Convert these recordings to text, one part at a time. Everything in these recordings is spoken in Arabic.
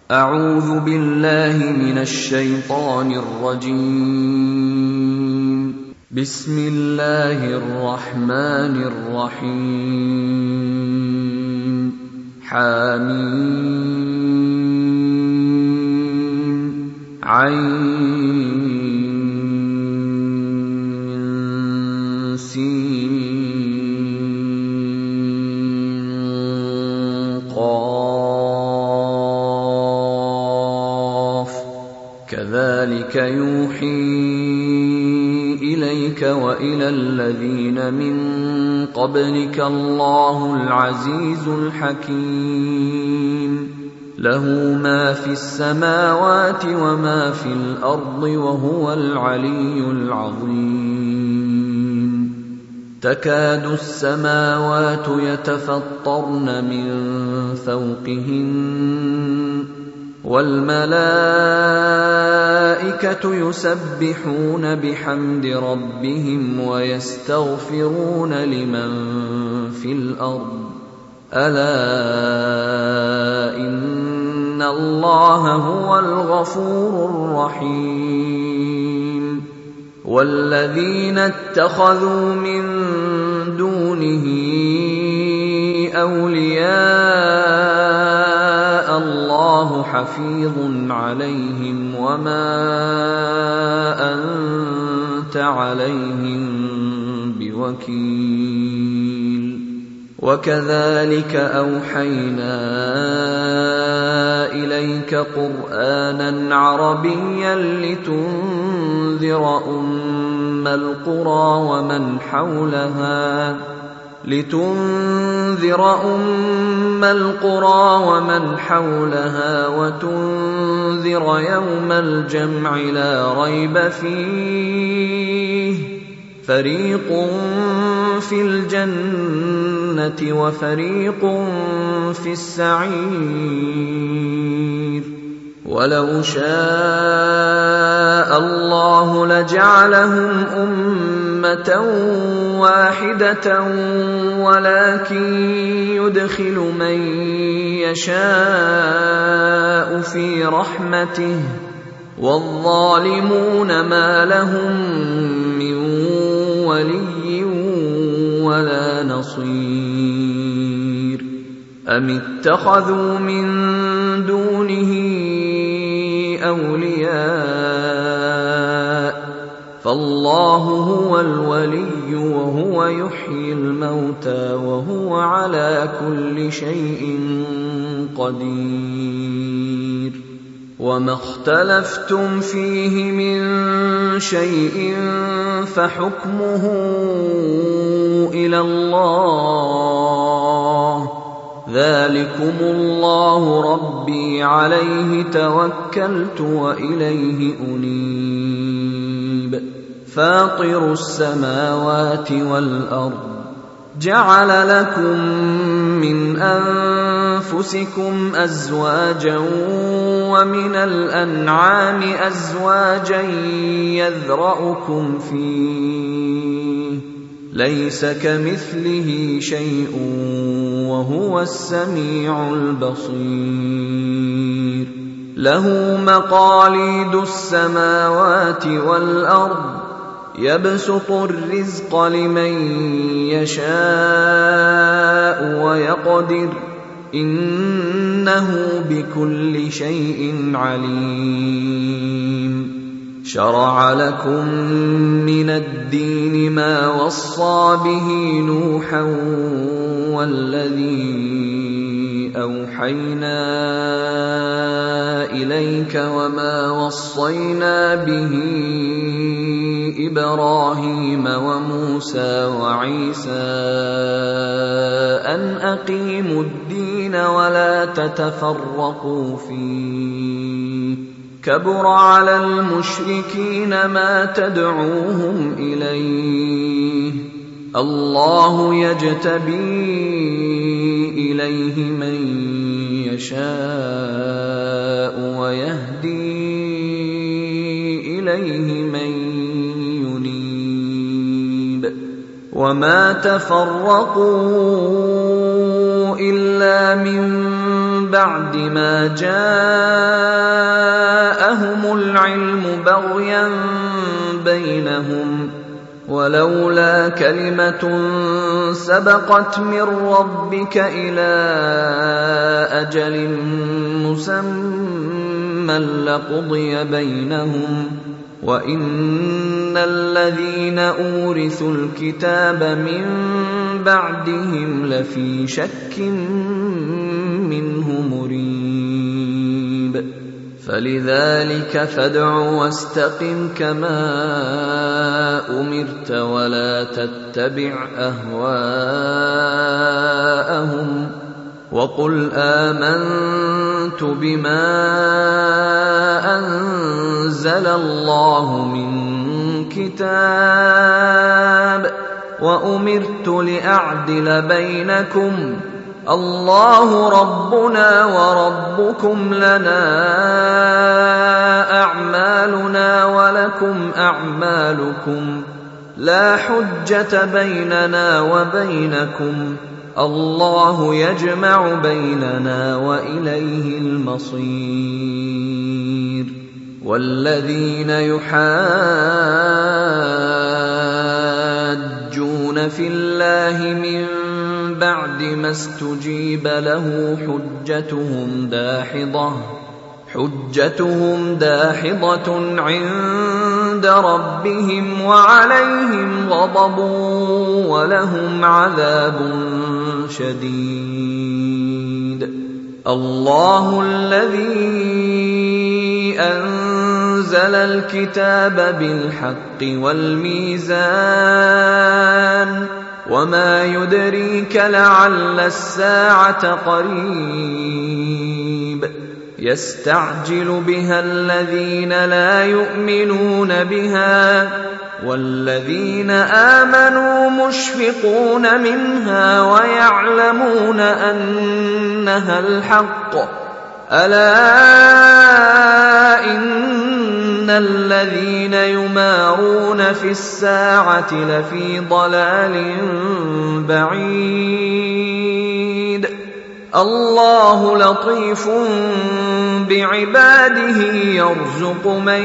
أعوذ بالله من الشيطان الرجيم. بسم الله الرحمن الرحيم. حميم عين سين قاف كذلك يوحي إليك وإلى الذين من قبلك الله العزيز الحكيم. له ما في السماوات وما في الأرض وهو العلي العظيم. تكاد السماوات يتفطرن من فوقهن والملائكة يسبحون بحمد ربهم ويستغفرون لمن في الأرض ألا إن الله هو الغفور الرحيم. والذين اتخذوا من دونه أولياء الله حفيظ عليهم وما أنت عليهم بوكيل. وكذلك أوحينا إليك قرآنا عربيا لتنذر أم القرى ومن حولها وتنذر يوم الجمع لا ريب فيه فريق في الجنة وفريق في السعير. ولو شاء الله لجعلهم أمة واحدة ولكن يدخل من يشاء في رحمته والظالمون ما لهم من ولي ولا نصير. أم اتخذوا من دونه أولياء فالله هو الولي وهو يحيي الموتى وهو على كل شيء قدير. وما اختلفتم فيه من شيء فحكمه إلى الله ذلكم الله ربي عليه توكلت وإليه أنيب. فاطر السماوات والأرض جعل لكم من أنفسكم أزواجا ومن الأنعام أزواجا يذرأكم فيه ليس كمثله شيء وهو السميع البصير. له مقاليد السماوات والأرض يبسط الرزق لمن يشاء ويقدر إنه بكل شيء عليم. شرع لكم من الدين ما وصى به نوحا والذي أوحينا إليك وما وصينا به إبراهيم وموسى وعيسى أن أقيموا الدين ولا تتفرقوا فيه كبر على المشركين ما تدعوهم إليه الله يجتبي إليه من يشاء ويهدي إليه من ينيب. وما تفرقوا إلا من بعد ما جاءهم العلم بغيا بينهم ولولا كلمة سبقت من ربك إلى أجل مسمى لقضي بينهم وإن الذين أورثوا الكتاب من بعدهم لفي شك منه مريب فلذلك فادع واستقم كما أمرت ولا تتبع أهواءهم وقل آمنت بما أنزل الله من كتاب وأمرت لأعدل بينكم الله ربنا وربكم لنا أعمالنا ولكم أعمالكم لا حجة بيننا وبينكم الله يجمع بيننا وإليه المصير والذين يحاجون في الله من بعد ما استجيب له حجتهم داحضة عند ربهم وعليهم غضب ولهم عذاب شديد الله الذي أنزل الكتاب بالحق والميزان وما يدريك لعل الساعة قريب يستعجل بها الذين لا يؤمنون بها والذين آمنوا مشفقون منها ويعلمون أنها الحق ألا إن الذين يمارون في الساعة لفي ضلال بعيد الله لطيف بعباده يرزق من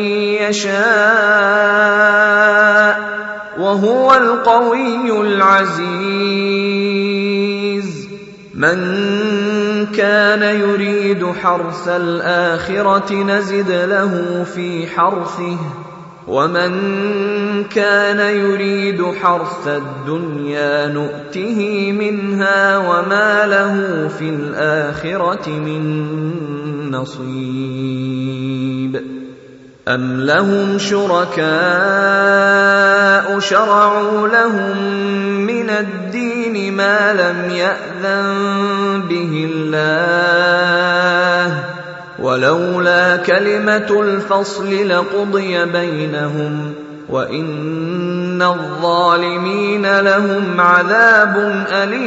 يشاء وهو القوي العزيز من كان يريد حرث الآخرة نزد له في حرثه ومن كان يريد حرث الدنيا نؤته منها وما له في الآخرة من نصيب أم لهم شركاء شرعوا لهم من الدين ما لم يأذن به الله ولولا كلمة الفصل لقضي بينهم وإن الظالمين لهم عذاب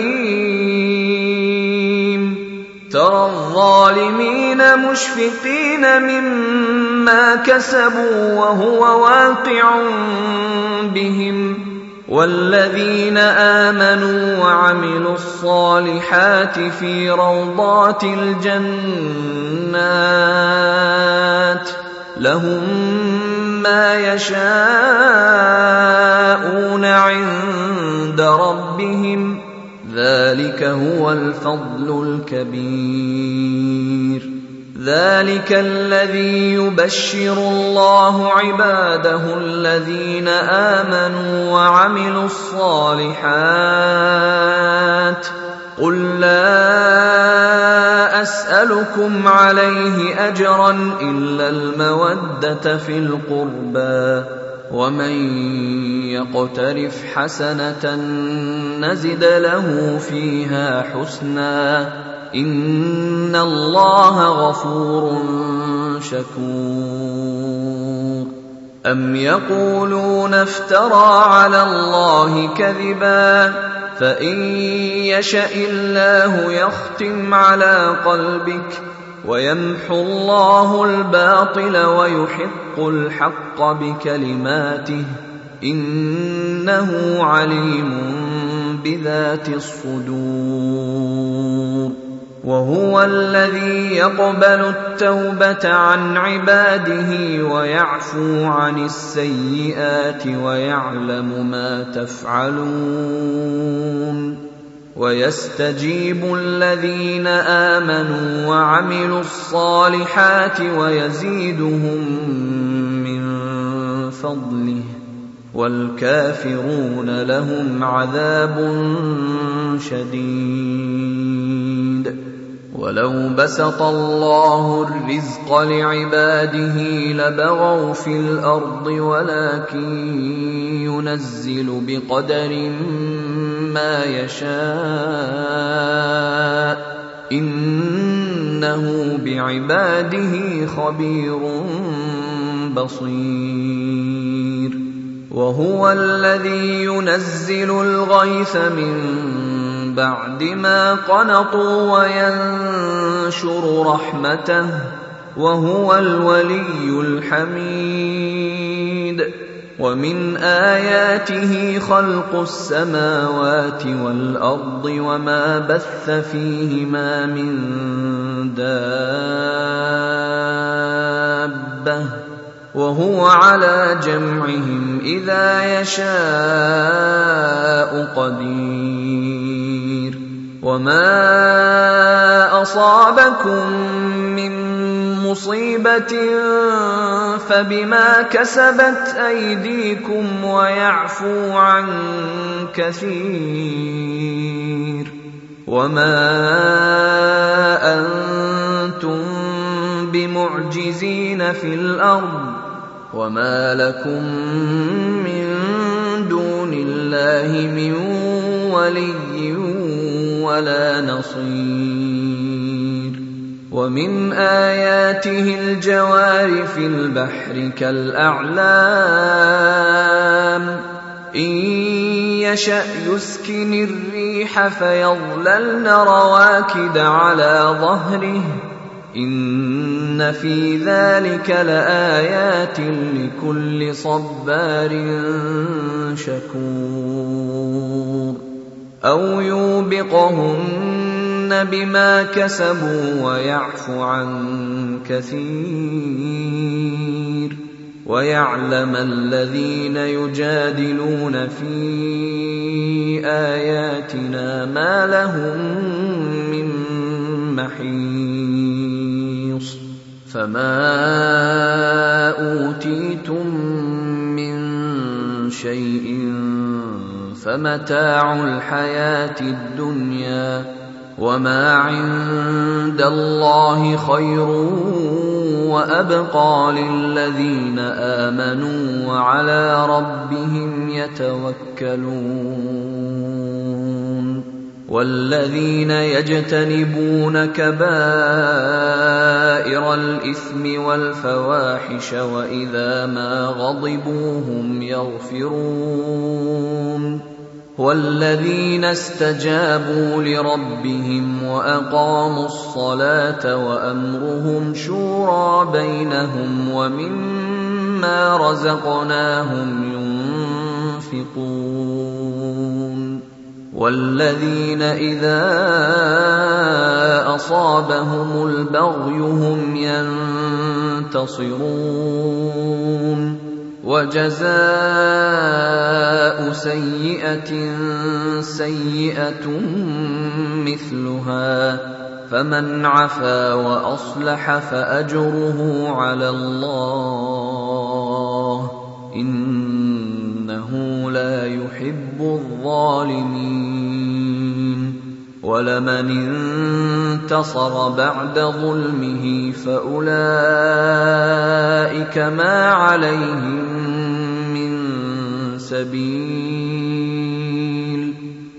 أليم ترى الظالمين مشفقين مما كسبوا وهو واقع بهم والذين آمنوا وعملوا الصالحات في روضات الجنات لهم ما يشاءون عند ربهم ذلك هو الفضل الكبير ذلك الذي يبشر الله عباده الذين آمنوا وعملوا الصالحات قل لا أسألكم عليه أجرا إلا المودة في القربى ومن يقترف حسنة نزد له فيها حسنا إن الله غفور شكور أم يقولون افترى على الله كذبا فإن يشأ الله يختم على قلبك ويمحو الله الباطل ويحق الحق بكلماته إنه عليم بذات الصدور وهو الذي يقبل التوبة عن عباده ويعفو عن السيئات ويعلم ما تفعلون ويستجيب الذين آمنوا وعملوا الصالحات ويزيدهم من فضله والكافرون لهم عذاب شديد. ولو بسط الله الرزق لعباده لبغوا في الأرض ولكن ينزل بقدر ما يشاء إنه بعباده خبير بصير. وهو الذي ينزل الغيث من بعد ما قنطوا وينشر رحمته وهو الولي الحميد. ومن آياته خلق السماوات والأرض وما بث فيهما من دابة وهو على جمعهم إذا يشاء قدير. وما أصابكم من مصيبة فبما كسبت أيديكم ويعفو عن كثير. وما أنتم بمعجزين في الأرض وما لكم من دون الله من ولي ولا نصير. ومن آياته الجوار في البحر كالأعلام إن يشأ يسكن الريح فيظللن رواكد على ظهره إن في ذلك لآيات لكل صبار شكور. أو يوبقهن بما كسبوا ويعفو عن كثير ويعلم الذين يجادلون في آياتنا ما لهم من محيص. فما أوتيتم من شيء فمتاع الحياة الدنيا وما عند الله خير وأبقى للذين آمنوا وعلى ربهم يتوكلون. والذين يجتنبون كبائر الإثم والفواحش وإذا ما غضبوا هم يغفرون. والذين استجابوا لربهم وأقاموا الصلاة وأمرهم شورى بينهم ومما رزقناهم ينفقون. والذين إذا أصابهم البغي هم ينتصرون. وجزاء سيئة سيئة مثلها فمن عفا وأصلح فأجره على الله إنه لا يحب الظالمين. ولمن انتصر بعد ظلمه فأولئك ما عليهم من سبيل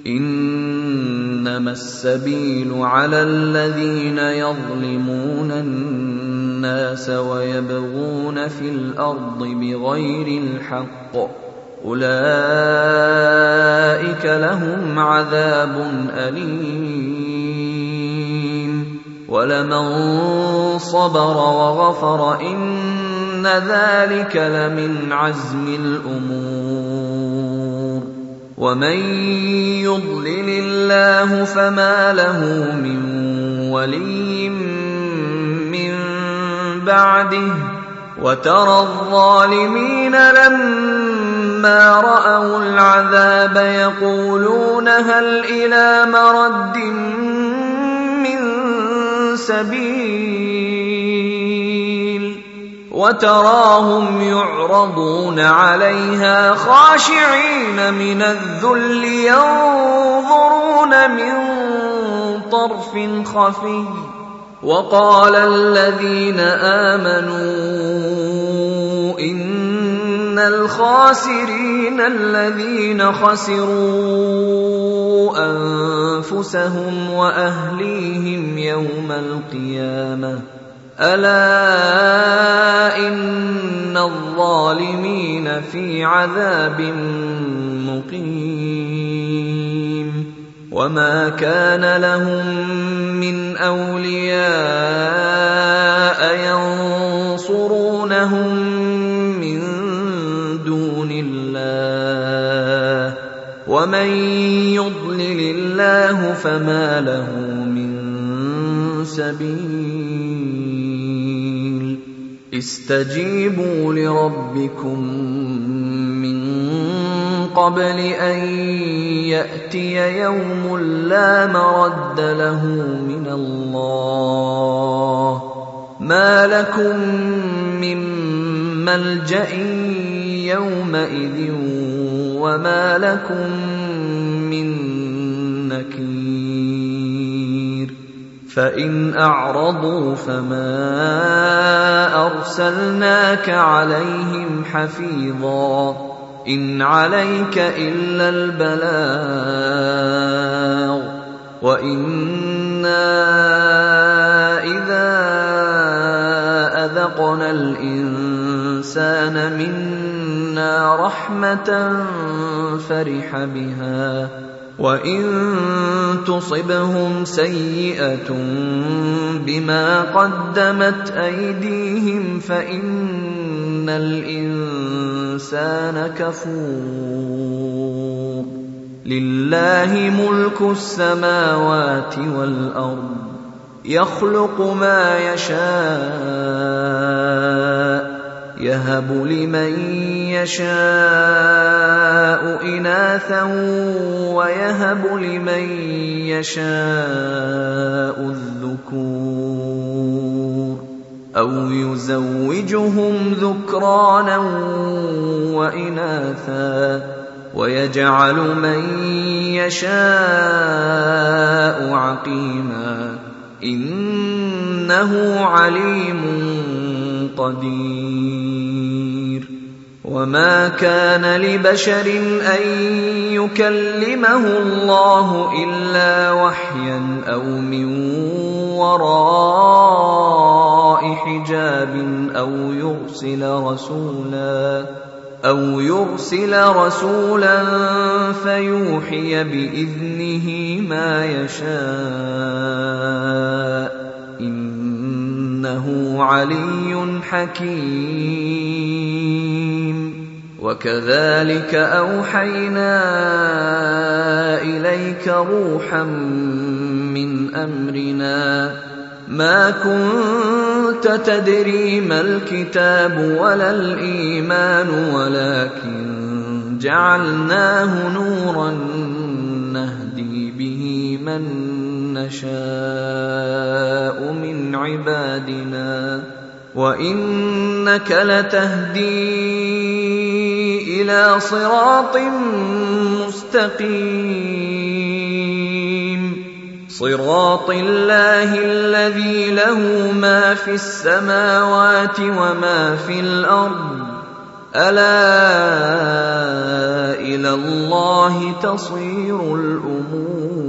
إنما السبيل على الذين يظلمون الناس ويبغون في الأرض بغير الحق أولئك لهم عذاب أليم. ولمن صبر وغفر إن ذلك لمن عزم الأمور. ومن يضلل الله فما له من ولي من بعده وترى الظالمين لما رأوا العذاب يقولون هل إلى مرد من سبيل وتراهم يعرضون عليها خاشعين من الذل ينظرون من طرف خفي وقال الذين آمنوا إن الخاسرين الذين خسروا أنفسهم وأهليهم يوم القيامة ألا إن الظالمين في عذاب مقيم وما كان لهم من أولياء ينصرونهم من دون الله ومن يضلل الله فما له من سبيل استجيبوا لربكم من قبل أن يأتي يوم لا مرد له من الله ما لكم من ملجأ يومئذ وما لكم من نكير فإن أعرضوا فما أرسلناك عليهم حفيظا إن عليك إلا البلاغ وإنا إذا أذقنا الإنسان منا رحمة فرح بها وإن تصبهم سيئة بما قدمت أيديهم فإن الإنسان كفور لله ملك السماوات والأرض يخلق ما يشاء يهب لمن يشاء إناثا ويهب لمن يشاء الذكور أو يزوجهم ذكرانا وإناثا ويجعل من يشاء عقيما إنه عليم قدير وما كان لبشر أن يكلمه الله إلا وحيا أو من وراء حجاب أو يرسل رسولا فيوحي بإذنه ما يشاء إنه علي حكيم وكذلك أوحينا إليك روحا من أمرنا ما كنت تدري ما الكتاب ولا الإيمان ولكن جعلناه نورا نهدي به من نشاء من عبادنا وإنك لتهدي إلى صراط مستقيم صراط الله الذي له ما في السماوات وما في الأرض ألا إلى الله تصير الأمور